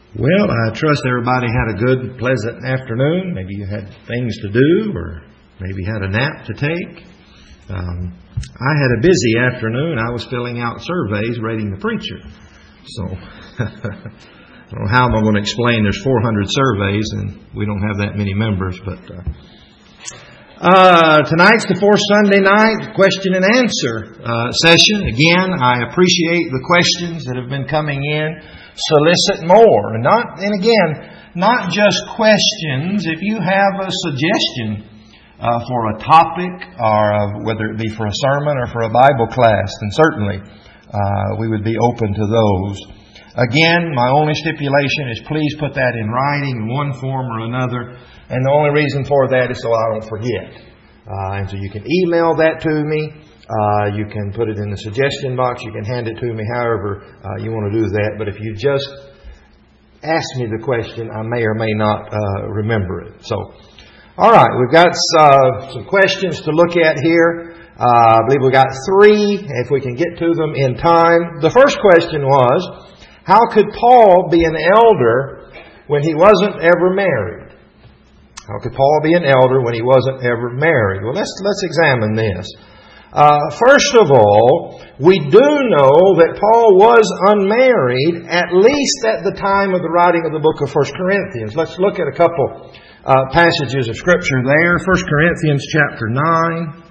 Well, I trust everybody had a good, pleasant afternoon. Maybe you had things to do, or maybe had a nap to take. I had a busy afternoon. I was filling out surveys, rating the preacher. So, I don't know how I'm going to explain there's 400 surveys and we don't have that many members, but tonight's the fourth Sunday night question and answer session. Again, I appreciate the questions that have been coming in. Solicit more. And not just questions. If you have a suggestion for a topic, or whether it be for a sermon or for a Bible class, then certainly we would be open to those. Again, my only stipulation is please put that in writing in one form or another. And the only reason for that is so I don't forget. And so you can email that to me. You can put it in the suggestion box. You can hand it to me however you want to do that. But if you just ask me the question, I may or may not remember it. So, all right, we've got some questions to look at here. I believe we've got three, if we can get to them in time. The first question was, how could Paul be an elder when he wasn't ever married? How could Paul be an elder when he wasn't ever married? Well, let's examine this. First of all, we do know that Paul was unmarried, at least at the time of the writing of the book of 1 Corinthians. Let's look at a couple passages of Scripture there. 1 Corinthians chapter 9.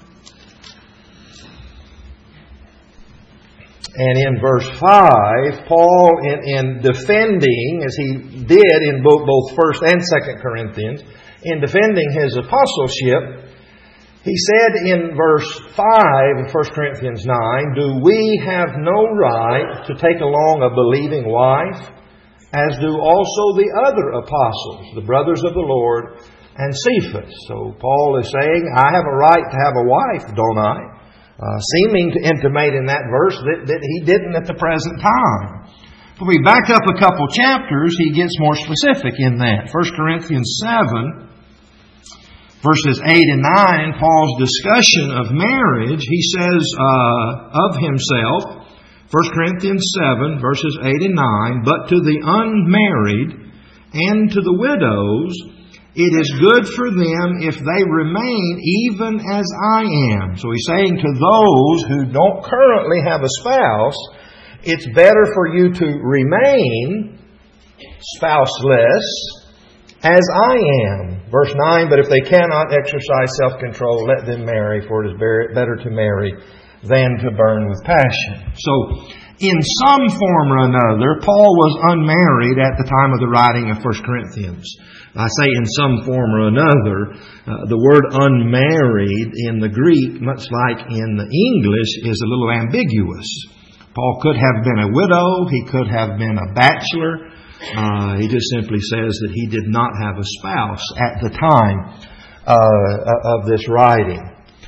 And in verse 5, Paul, in defending, as he did in both 1 and 2 Corinthians, in defending his apostleship, he said in verse 5 of 1 Corinthians 9, "Do we have no right to take along a believing wife, as do also the other apostles, the brothers of the Lord, and Cephas?" So Paul is saying, I have a right to have a wife, don't I? Seeming to intimate in that verse that he didn't at the present time. If we back up a couple chapters, he gets more specific in that. 1 Corinthians 7, verses 8 and 9, Paul's discussion of marriage, he says of himself, 1 Corinthians 7, verses 8 and 9, "But to the unmarried and to the widows, it is good for them if they remain even as I am." So he's saying to those who don't currently have a spouse, it's better for you to remain spouseless as I am. Verse 9, "But if they cannot exercise self-control, let them marry, for it is better to marry than to burn with passion." So, in some form or another, Paul was unmarried at the time of the writing of 1 Corinthians. I say in some form or another. The word unmarried in the Greek, much like in the English, is a little ambiguous. Paul could have been a widow. He could have been a bachelor. He just simply says that he did not have a spouse at the time of this writing.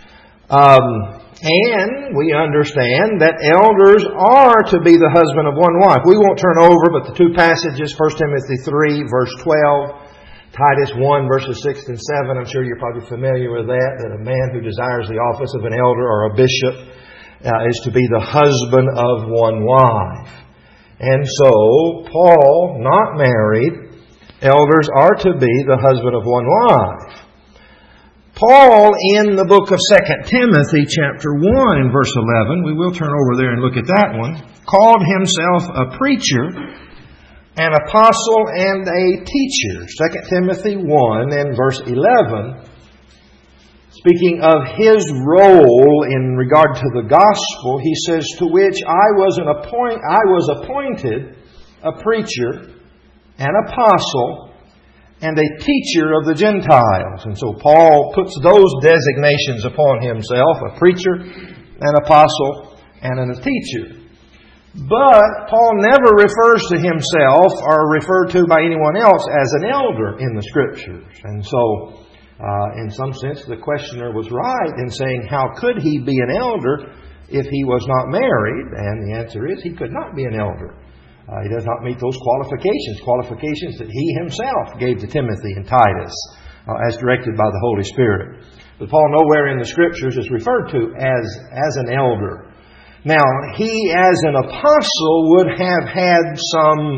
And we understand that elders are to be the husband of one wife. We won't turn over, but the two passages, 1 Timothy 3, verse 12, Titus 1, verses 6 and 7, I'm sure you're probably familiar with that a man who desires the office of an elder or a bishop is to be the husband of one wife. And so, Paul, not married, elders are to be the husband of one wife. Paul, in the book of 2 Timothy, chapter 1, and verse 11, we will turn over there and look at that one, called himself a preacher, an apostle, and a teacher. 2 Timothy 1 and verse 11, speaking of his role in regard to the gospel, he says, "To which I was appointed a preacher, an apostle, and a teacher of the Gentiles." And so Paul puts those designations upon himself, a preacher, an apostle, and a teacher. But Paul never refers to himself or referred to by anyone else as an elder in the Scriptures. And so, in some sense, the questioner was right in saying, how could he be an elder if he was not married? And the answer is, he could not be an elder. He does not meet those qualifications that he himself gave to Timothy and Titus, as directed by the Holy Spirit. But Paul nowhere in the Scriptures is referred to as an elder. Now, he as an apostle would have had some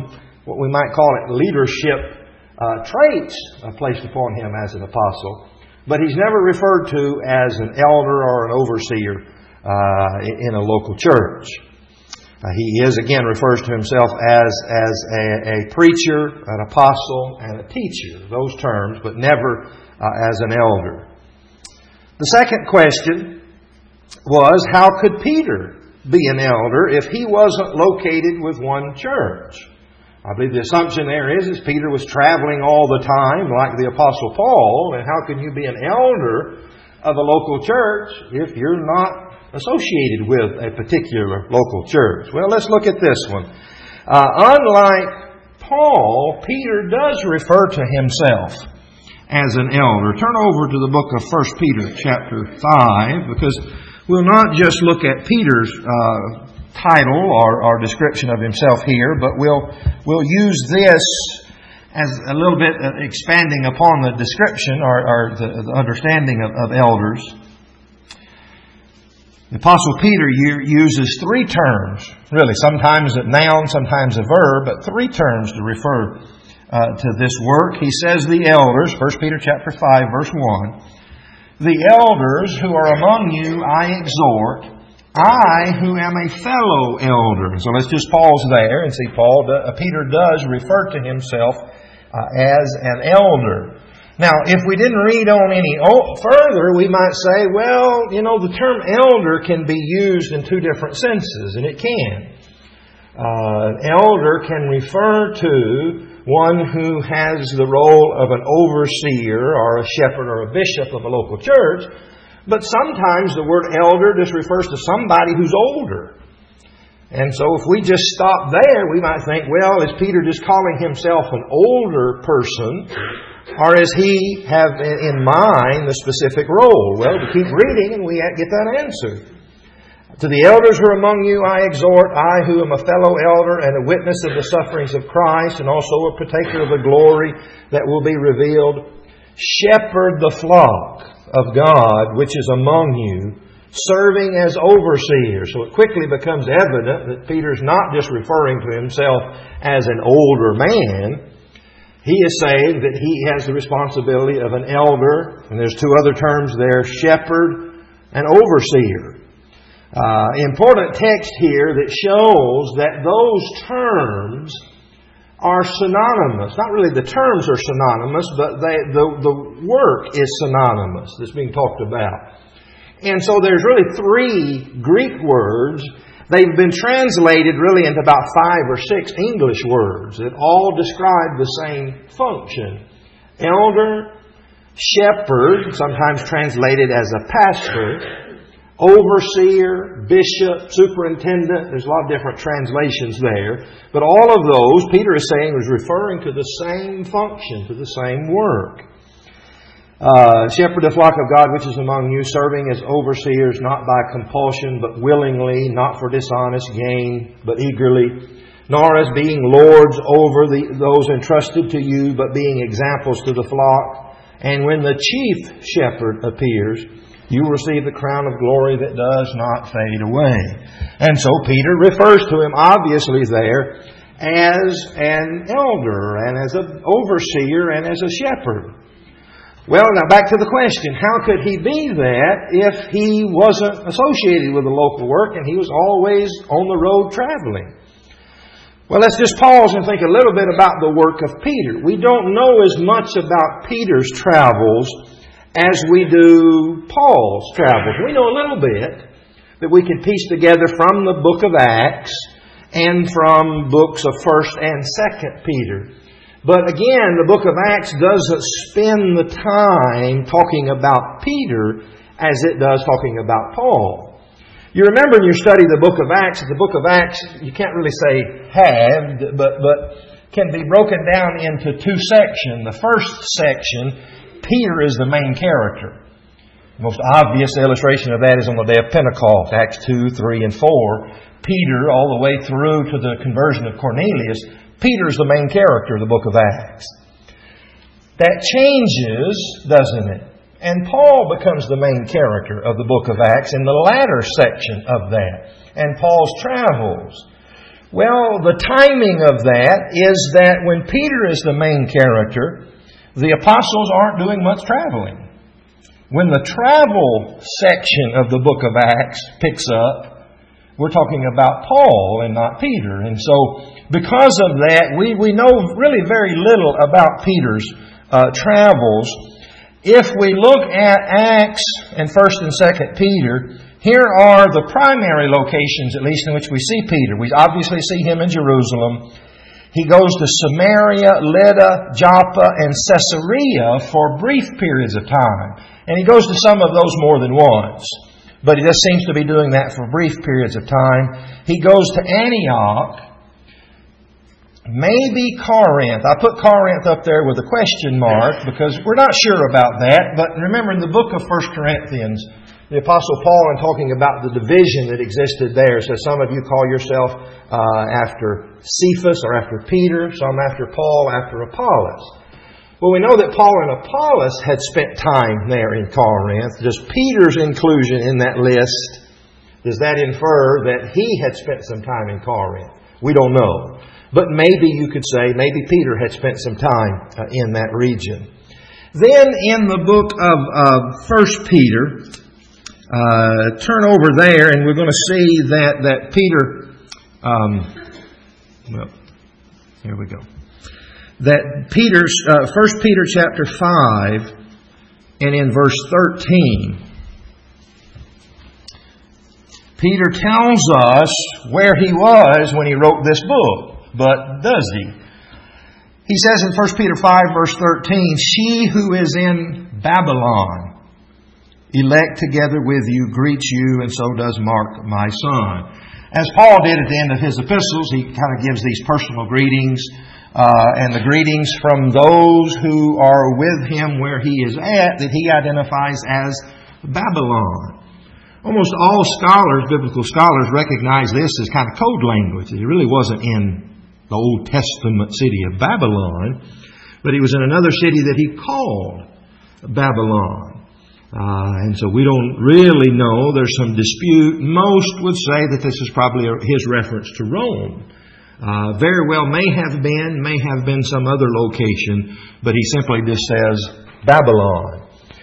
what we might call it, leadership traits placed upon him as an apostle. But he's never referred to as an elder or an overseer in a local church. He again refers to himself as a preacher, an apostle, and a teacher. Those terms, but never as an elder. The second question was, how could Peter be an elder if he wasn't located with one church? I believe the assumption there is Peter was traveling all the time like the Apostle Paul, and how can you be an elder of a local church if you're not associated with a particular local church? Well, let's look at this one. Unlike Paul, Peter does refer to himself as an elder. Turn over to the book of 1 Peter chapter 5, because we'll not just look at Peter's title or description of himself here, but we'll use this as a little bit expanding upon the description or the understanding of elders. The Apostle Peter uses three terms, really, sometimes a noun, sometimes a verb, but three terms to refer to this work. He says the elders, 1 Peter chapter 5, verse 1, the elders who are among you I exhort, I who am a fellow elder. So let's just pause there and see Peter does refer to himself as an elder. Now, if we didn't read on any further, we might say, well, the term elder can be used in two different senses, and it can. An elder can refer to one who has the role of an overseer or a shepherd or a bishop of a local church. But sometimes the word elder just refers to somebody who's older. And so if we just stop there, we might think, well, is Peter just calling himself an older person? Or does he have in mind the specific role? Well, we keep reading and we get that answer. To the elders who are among you I exhort, I who am a fellow elder and a witness of the sufferings of Christ and also a partaker of the glory that will be revealed, shepherd the flock of God which is among you, serving as overseer. So it quickly becomes evident that Peter's not just referring to himself as an older man. He is saying that he has the responsibility of an elder, and there's two other terms there, shepherd and overseer. Important text here that shows that those terms are synonymous. Not really the terms are synonymous, but the work is synonymous that's being talked about. And so there's really three Greek words. They've been translated really into about 5 or 6 English words that all describe the same function. Elder, shepherd, sometimes translated as a pastor, overseer, bishop, superintendent. There's a lot of different translations there. But all of those, Peter is saying, was referring to the same function, to the same work. Shepherd the flock of God which is among you, serving as overseers, not by compulsion, but willingly, not for dishonest gain, but eagerly, nor as being lords over those entrusted to you, but being examples to the flock. And when the chief shepherd appears, you will receive the crown of glory that does not fade away. And so Peter refers to him obviously there as an elder and as an overseer and as a shepherd. Well, now back to the question. How could he be that if he wasn't associated with the local work and he was always on the road traveling? Well, let's just pause and think a little bit about the work of Peter. We don't know as much about Peter's travels as we do Paul's travels. We know a little bit that we can piece together from the book of Acts and from books of 1st and 2nd Peter. But again, the book of Acts doesn't spend the time talking about Peter as it does talking about Paul. You remember in your study of the book of Acts, you can't really say halved, but can be broken down into 2 sections. The first section, Peter is the main character. The most obvious illustration of that is on the day of Pentecost, Acts 2, 3, and 4. Peter, all the way through to the conversion of Cornelius, Peter's the main character of the book of Acts. That changes, doesn't it? And Paul becomes the main character of the book of Acts in the latter section of that. And Paul's travels. Well, the timing of that is that when Peter is the main character, the apostles aren't doing much traveling. When the travel section of the book of Acts picks up, we're talking about Paul and not Peter. And so, because of that, we know really very little about Peter's travels. If we look at Acts and 1st and 2nd Peter, here are the primary locations, at least, in which we see Peter. We obviously see him in Jerusalem. He goes to Samaria, Lydda, Joppa, and Caesarea for brief periods of time. And he goes to some of those more than once. But he just seems to be doing that for brief periods of time. He goes to Antioch, maybe Corinth. I put Corinth up there with a question mark because we're not sure about that. But remember, in the book of 1 Corinthians, the Apostle Paul, in talking about the division that existed there, says some of you call yourself after Cephas or after Peter, some after Paul, after Apollos. Well, we know that Paul and Apollos had spent time there in Corinth. Does Peter's inclusion in that list, does that infer that he had spent some time in Corinth? We don't know. But maybe you could say, maybe Peter had spent some time in that region. Then in the book of 1 Peter, turn over there and we're going to see that Peter, well, here we go. That Peter's, 1 Peter chapter 5 and in verse 13, Peter tells us where he was when he wrote this book. But does he? He says in 1 Peter 5 verse 13, "She who is in Babylon, elect together with you, greets you, and so does Mark, my son." As Paul did at the end of his epistles, he kind of gives these personal greetings, and the greetings from those who are with him where he is at, that he identifies as Babylon. Almost all scholars, biblical scholars, recognize this as kind of code language. He really wasn't in the Old Testament city of Babylon, but he was in another city that he called Babylon. And so we don't really know. There's some dispute. Most would say that this is probably his reference to Rome. Very well may have been some other location, but he simply just says Babylon.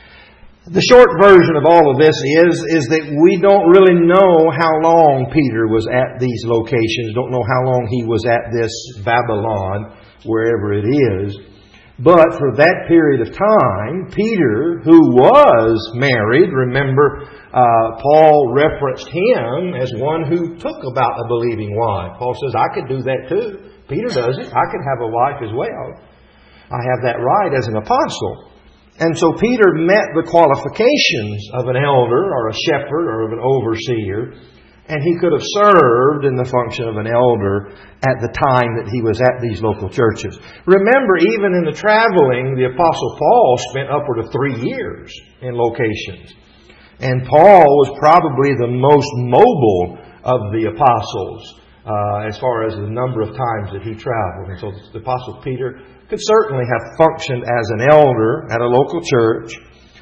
The short version of all of this is that we don't really know how long Peter was at these locations, don't know how long he was at this Babylon, wherever it is. But for that period of time, Peter, who was married, remember, Paul referenced him as one who took about a believing wife. Paul says, I could do that too. Peter does it. I could have a wife as well. I have that right as an apostle. And so Peter met the qualifications of an elder or a shepherd or of an overseer, and he could have served in the function of an elder at the time that he was at these local churches. Remember, even in the traveling, the Apostle Paul spent upward of 3 years in locations. And Paul was probably the most mobile of the apostles as far as the number of times that he traveled. And so the Apostle Peter could certainly have functioned as an elder at a local church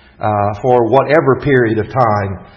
for whatever period of time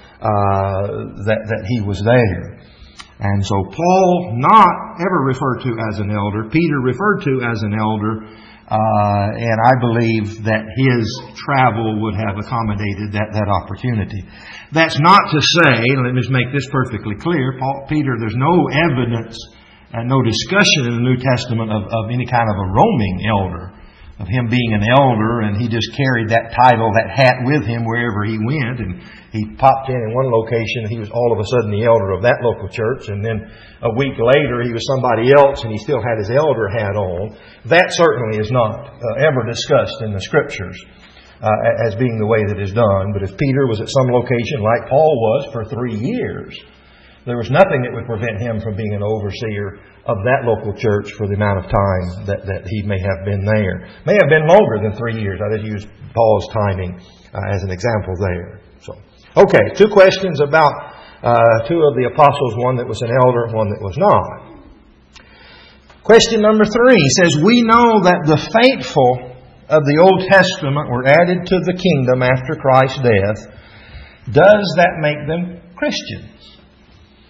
that he was there. And so Paul, not ever referred to as an elder, Peter referred to as an elder, and I believe that his travel would have accommodated that opportunity. That's not to say, let me just make this perfectly clear, Peter, there's no evidence and no discussion in the New Testament of any kind of a roaming elder, of him being an elder, and he just carried that title, that hat with him wherever he went, and he popped in one location, and he was all of a sudden the elder of that local church, and then a week later he was somebody else, and he still had his elder hat on. That certainly is not ever discussed in the Scriptures as being the way that is done. But if Peter was at some location like Paul was for 3 years, there was nothing that would prevent him from being an overseer of that local church for the amount of time that he may have been there. May have been longer than 3 years. I just used Paul's timing as an example there. So, okay, 2 questions about 2 of the apostles, one that was an elder, one that was not. Question number 3 says, we know that the faithful of the Old Testament were added to the kingdom after Christ's death. Does that make them Christians?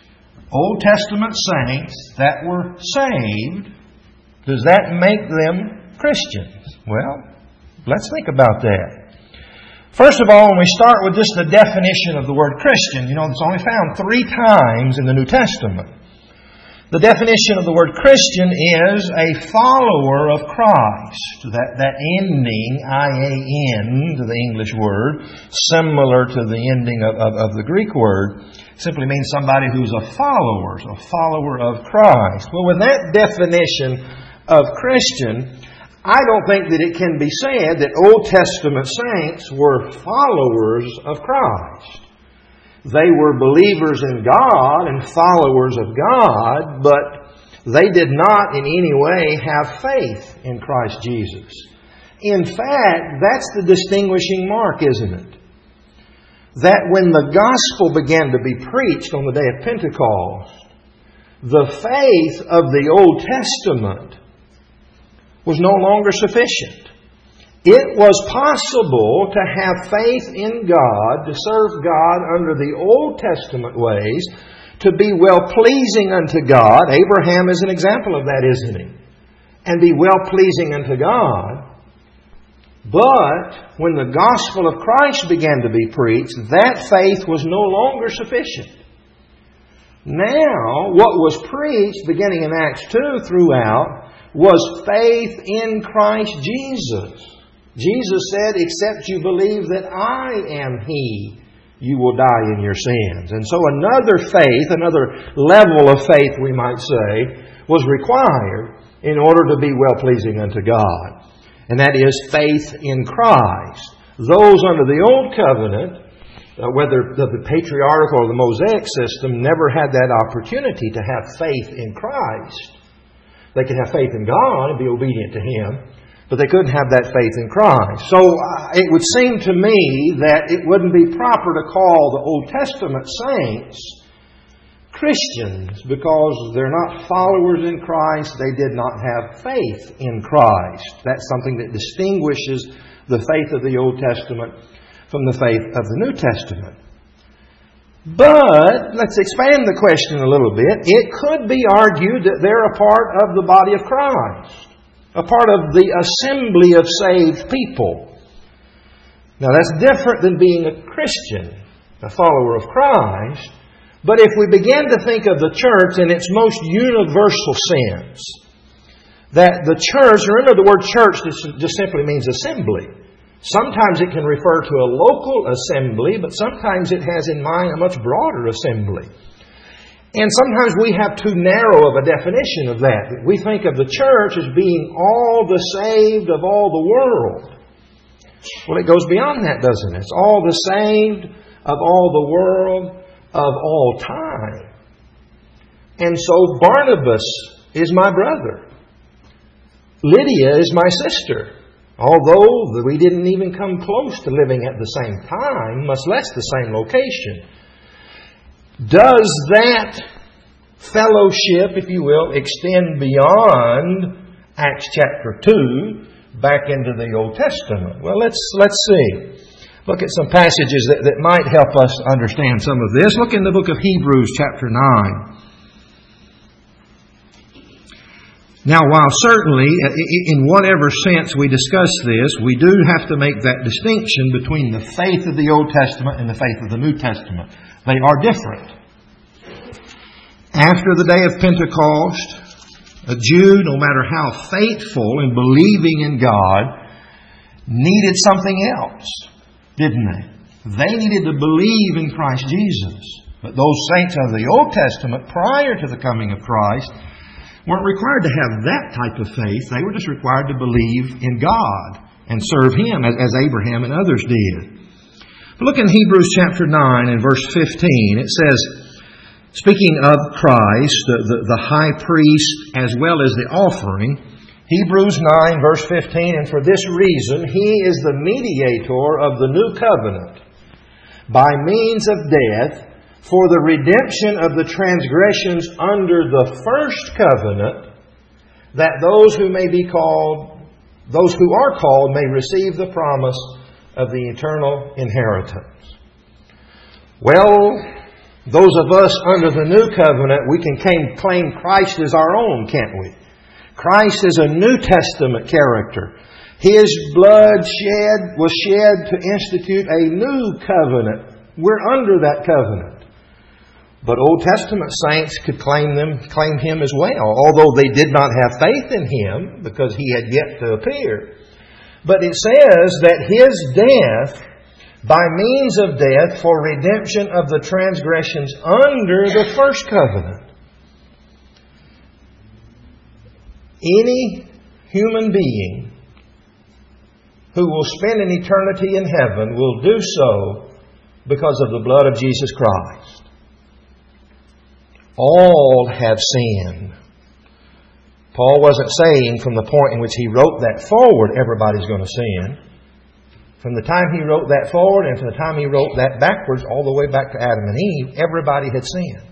Old Testament saints that were saved, does that make them Christians? Well, let's think about that. First of all, when we start with just the definition of the word Christian, it's only found 3 times in the New Testament. The definition of the word Christian is a follower of Christ. That ending, I-A-N, to the English word, similar to the ending of the Greek word, simply means somebody who's a follower of Christ. Well, with that definition of Christian, I don't think that it can be said that Old Testament saints were followers of Christ. They were believers in God and followers of God, but they did not in any way have faith in Christ Jesus. In fact, that's the distinguishing mark, isn't it? That when the gospel began to be preached on the day of Pentecost, the faith of the Old Testament was no longer sufficient. It was possible to have faith in God, to serve God under the Old Testament ways, to be well-pleasing unto God. Abraham is an example of that, isn't he? And be well-pleasing unto God. But when the gospel of Christ began to be preached, that faith was no longer sufficient. Now, what was preached, beginning in Acts 2 throughout, was faith in Christ Jesus. Jesus said, except you believe that I am He, you will die in your sins. And so another faith, another level of faith, we might say, was required in order to be well-pleasing unto God. And that is faith in Christ. Those under the Old Covenant, whether the patriarchal or the Mosaic system, never had that opportunity to have faith in Christ. They could have faith in God and be obedient to Him, but they couldn't have that faith in Christ. So it would seem to me that it wouldn't be proper to call the Old Testament saints Christians because they're not followers in Christ. They did not have faith in Christ. That's something that distinguishes the faith of the Old Testament from the faith of the New Testament. But let's expand the question a little bit. It could be argued that they're a part of the body of Christ, a part of the assembly of saved people. Now that's different than being a Christian, a follower of Christ. But if we begin to think of the church in its most universal sense, that the church, remember the word church just simply means assembly. Sometimes it can refer to a local assembly, but sometimes it has in mind a much broader assembly. And sometimes we have too narrow of a definition of that. We think of the church as being all the saved of all the world. Well, it goes beyond that, doesn't it? It's all the saved of all the world of all time. And so Barnabas is my brother. Lydia is my sister. Although we didn't even come close to living at the same time, much less the same location. Does that fellowship, if you will, extend beyond Acts chapter 2 back into the Old Testament? Well, let's see. Look at some passages that might help us understand some of this. Look in the book of Hebrews chapter 9. Now, while certainly, in whatever sense we discuss this, we do have to make that distinction between the faith of the Old Testament and the faith of the New Testament. They are different. After the day of Pentecost, a Jew, no matter how faithful in believing in God, needed something else, didn't they? They needed to believe in Christ Jesus. But those saints of the Old Testament, prior to the coming of Christ, weren't required to have that type of faith. They were just required to believe in God and serve Him as Abraham and others did. But look in Hebrews chapter 9 and verse 15. It says, speaking of Christ, the high priest as well as the offering, Hebrews 9 verse 15, and for this reason He is the mediator of the new covenant by means of death, for the redemption of the transgressions under the first covenant, that those who are called may receive the promise of the eternal inheritance. Well, Those of us under the new covenant, we can claim Christ as our own, can't we? Christ is a New Testament character. His blood was shed to institute a new covenant. We're under that covenant. But Old Testament saints could claim Him as well, although they did not have faith in Him because He had yet to appear. But it says that His death, by means of death for redemption of the transgressions under the first covenant. Any human being who will spend an eternity in heaven will do so because of the blood of Jesus Christ. All have sinned. Paul wasn't saying from the point in which he wrote that forward, everybody's going to sin. From the time he wrote that forward and from the time he wrote that backwards, all the way back to Adam and Eve, everybody had sinned.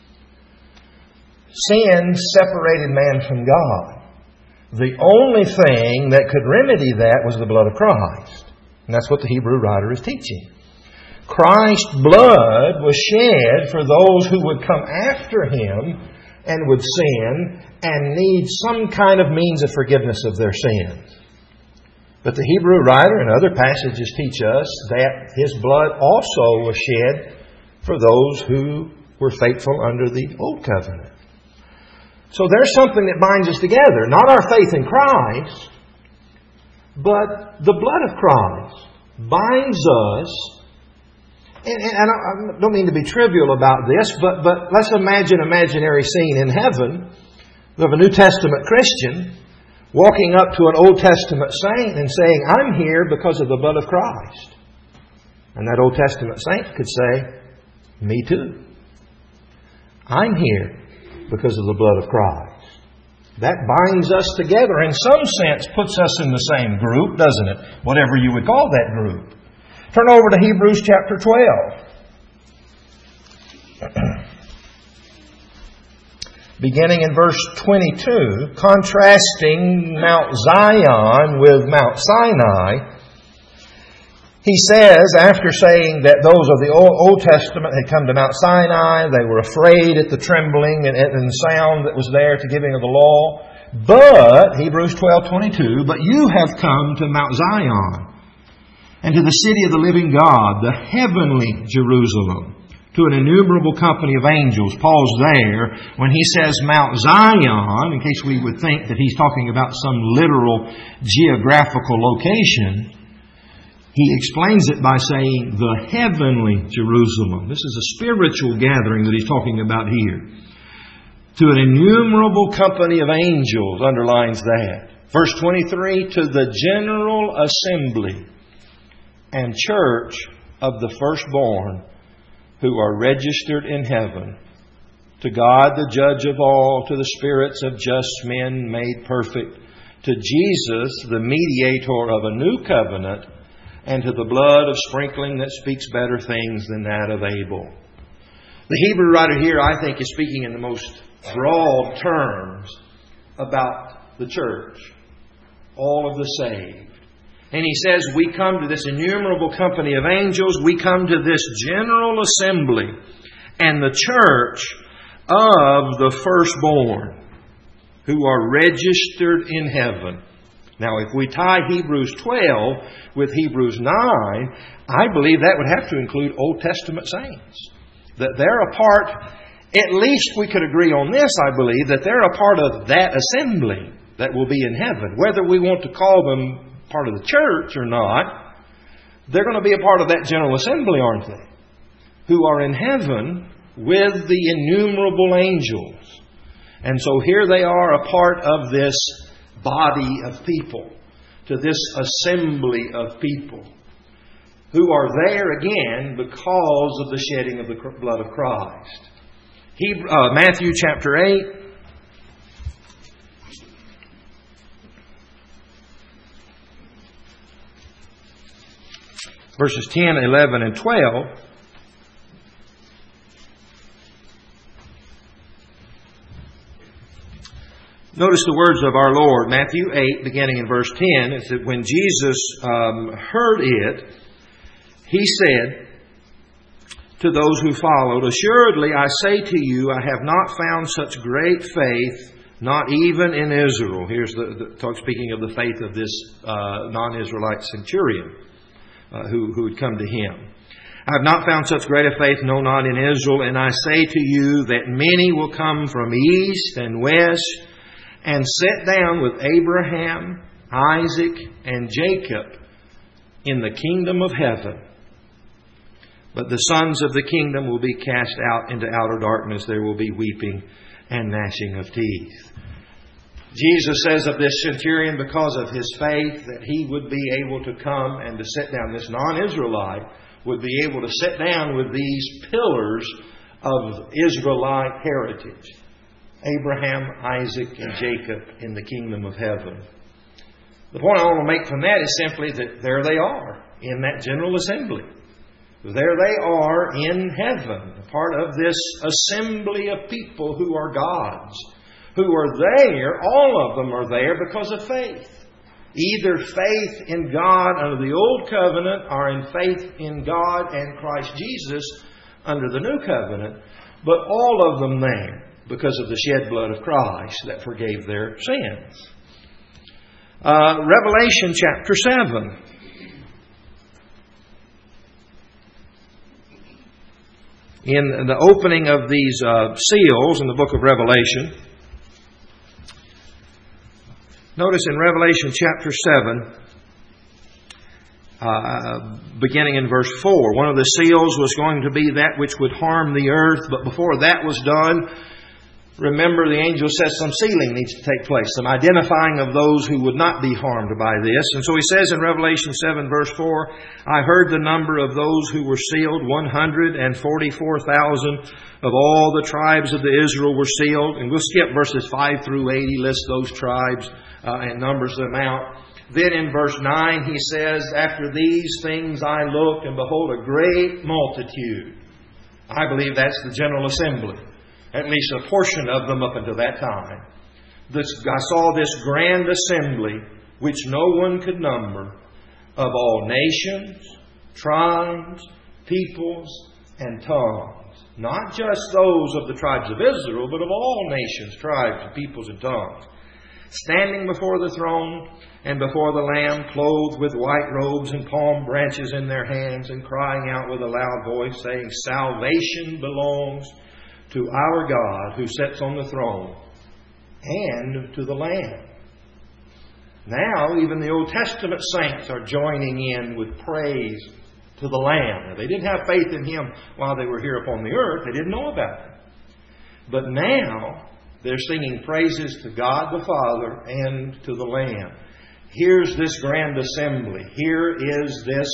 Sin separated man from God. The only thing that could remedy that was the blood of Christ. And that's what the Hebrew writer is teaching. Christ's blood was shed for those who would come after Him and would sin and need some kind of means of forgiveness of their sins. But the Hebrew writer and other passages teach us that His blood also was shed for those who were faithful under the Old Covenant. So there's something that binds us together. Not our faith in Christ, but the blood of Christ binds us. And I don't mean to be trivial about this, but let's imagine an imaginary scene in heaven of a New Testament Christian walking up to an Old Testament saint and saying, I'm here because of the blood of Christ. And that Old Testament saint could say, me too. I'm here because of the blood of Christ. That binds us together. In some sense, puts us in the same group, doesn't it? Whatever you would call that group. Turn over to Hebrews chapter 12. Beginning in verse 22, contrasting Mount Zion with Mount Sinai, he says, after saying that those of the Old Testament had come to Mount Sinai, they were afraid at the trembling and the sound that was there to giving of the law. But, Hebrews 12:22, but you have come to Mount Zion and to the city of the living God, the heavenly Jerusalem, to an innumerable company of angels. Paul's there when he says Mount Zion, in case we would think that he's talking about some literal geographical location. He explains it by saying the heavenly Jerusalem. This is a spiritual gathering that he's talking about here. To an innumerable company of angels underlines that. Verse 23, to the general assembly and church of the firstborn who are registered in heaven, to God the judge of all, to the spirits of just men made perfect, to Jesus the mediator of a new covenant, and to the blood of sprinkling that speaks better things than that of Abel. The Hebrew writer here, I think, is speaking in the most broad terms about the church, all of the saved. And he says, we come to this innumerable company of angels, we come to this general assembly and the church of the firstborn who are registered in heaven. Now, if we tie Hebrews 12 with Hebrews 9, I believe that would have to include Old Testament saints. That they're a part, at least we could agree on this, I believe, that they're a part of that assembly that will be in heaven. Whether we want to call them part of the church or not, they're going to be a part of that general assembly, aren't they? Who are in heaven with the innumerable angels. And so here they are, a part of this body of people, to this assembly of people who are there again because of the shedding of the blood of Christ. Matthew chapter 8. Verses 10, 11, and 12. Notice the words of our Lord, Matthew 8, beginning in verse 10. It's that when Jesus heard it, He said, to those who followed, "Assuredly, I say to you, I have not found such great faith, not even in Israel." Here's speaking of the faith of this non-Israelite centurion who had come to him. "I have not found such great a faith, no, not in Israel. And I say to you that many will come from east and west and sit down with Abraham, Isaac, and Jacob in the kingdom of heaven. But the sons of the kingdom will be cast out into outer darkness. There will be weeping and gnashing of teeth." Jesus says of this centurion, because of his faith, that he would be able to come and to sit down. This non-Israelite would be able to sit down with these pillars of Israelite heritage: Abraham, Isaac, and Jacob in the kingdom of heaven. The point I want to make from that is simply that there they are in that general assembly. There they are in heaven, a part of this assembly of people who are God's, who are there. All of them are there because of faith. Either faith in God under the Old Covenant or in faith in God and Christ Jesus under the New Covenant. But all of them there because of the shed blood of Christ that forgave their sins. Revelation chapter 7. In the opening of these seals in the book of Revelation, notice in Revelation chapter 7, beginning in verse 4, one of the seals was going to be that which would harm the earth, but before that was done, remember, the angel says some sealing needs to take place, some identifying of those who would not be harmed by this. And so he says in Revelation 7 verse 4, "I heard the number of those who were sealed, 144,000 of all the tribes of the Israel were sealed." And we'll skip verses 5 through 8. He lists those tribes and numbers them out. Then in verse 9 he says, "After these things I looked, and behold, a great multitude." I believe that's the General Assembly. At least a portion of them up until that time. I saw this grand assembly, which no one could number, of all nations, tribes, peoples, and tongues. Not just those of the tribes of Israel, but of all nations, tribes, peoples, and tongues. Standing before the throne and before the Lamb, clothed with white robes and palm branches in their hands, and crying out with a loud voice, saying, "Salvation belongs to our God who sits on the throne and to the Lamb." Now, even the Old Testament saints are joining in with praise to the Lamb. Now, they didn't have faith in Him while they were here upon the earth. They didn't know about Him. But now, they're singing praises to God the Father and to the Lamb. Here's this grand assembly. Here is this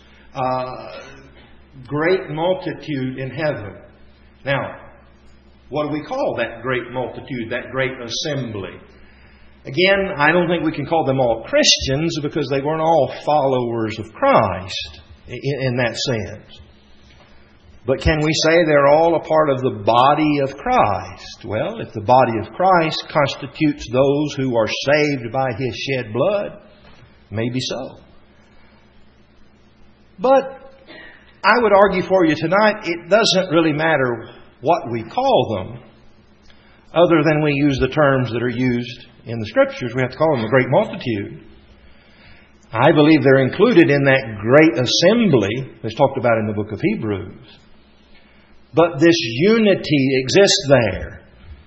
great multitude in heaven. Now, what do we call that great multitude, that great assembly? Again, I don't think we can call them all Christians because they weren't all followers of Christ in that sense. But can we say they're all a part of the body of Christ? Well, if the body of Christ constitutes those who are saved by His shed blood, maybe so. But I would argue for you tonight, it doesn't really matter what we call them, other than we use the terms that are used in the Scriptures. We have to call them the great multitude. I believe they're included in that great assembly that's talked about in the book of Hebrews. But this unity exists there.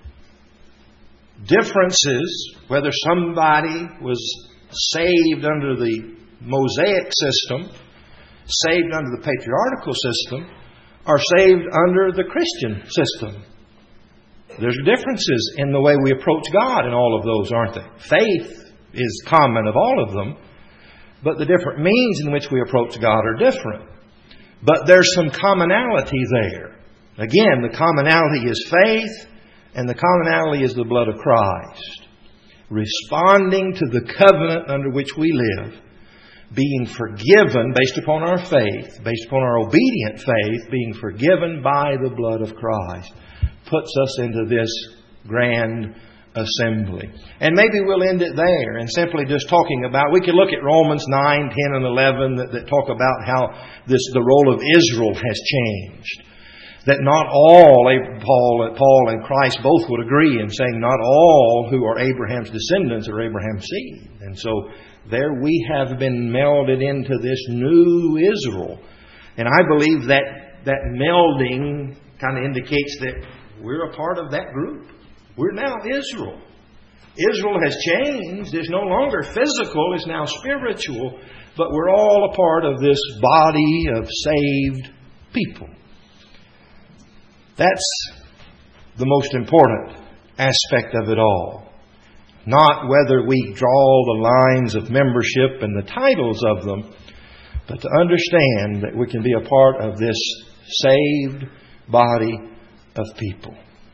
Differences, whether somebody was saved under the Mosaic system, saved under the patriarchal system, are saved under the Christian system. There's differences in the way we approach God in all of those, aren't there? Faith is common of all of them, but the different means in which we approach God are different. But there's some commonality there. Again, the commonality is faith, and the commonality is the blood of Christ. Responding to the covenant under which we live, being forgiven based upon our faith, based upon our obedient faith, being forgiven by the blood of Christ, puts us into this grand assembly. And maybe we'll end it there and simply just talking about, we could look at Romans 9, 10, and 11 that talk about how the role of Israel has changed. That not all, Paul and Christ both would agree in saying not all who are Abraham's descendants are Abraham's seed. And so there we have been melded into this new Israel. And I believe that melding kind of indicates that we're a part of that group. We're now Israel. Israel has changed. It's no longer physical. It's now spiritual. But we're all a part of this body of saved people. That's the most important aspect of it all. Not whether we draw the lines of membership and the titles of them, but to understand that we can be a part of this saved body of people.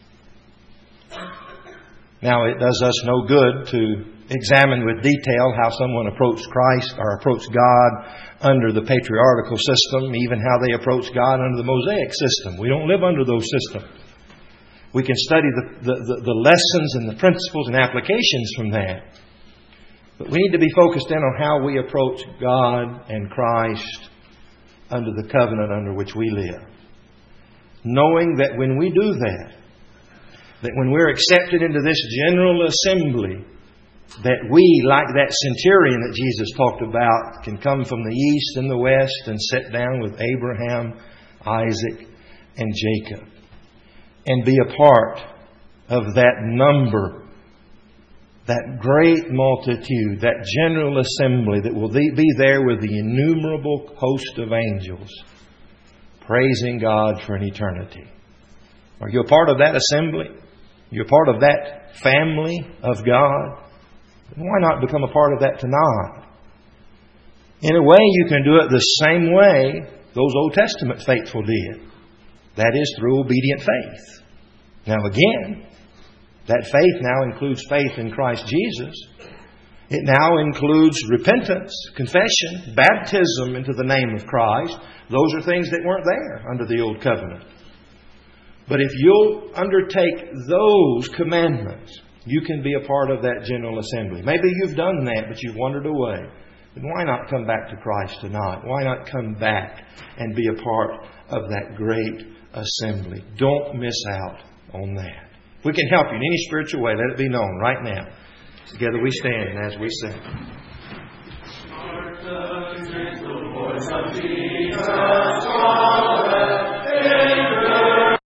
Now, it does us no good to examine with detail how someone approached Christ or approached God under the patriarchal system, even how they approached God under the Mosaic system. We don't live under those systems. We can study the lessons and the principles and applications from that. But we need to be focused in on how we approach God and Christ under the covenant under which we live. Knowing that when we do that when we're accepted into this general assembly, that we, like that centurion that Jesus talked about, can come from the east and the west and sit down with Abraham, Isaac, and Jacob and be a part of that number, that great multitude, that general assembly that will be there with the innumerable host of angels praising God for an eternity. Are you a part of that assembly? You're part of that family of God? Why not become a part of that tonight? In a way, you can do it the same way those Old Testament faithful did. That is through obedient faith. Now again, that faith now includes faith in Christ Jesus. It now includes repentance, confession, baptism into the name of Christ. Those are things that weren't there under the Old Covenant. But if you'll undertake those commandments, you can be a part of that general assembly. Maybe you've done that, but you've wandered away. Then why not come back to Christ tonight? Why not come back and be a part of that great assembly? Don't miss out on that. If we can help you in any spiritual way, let it be known right now. Together we stand as we sing. Heart the gentle voice of Jesus.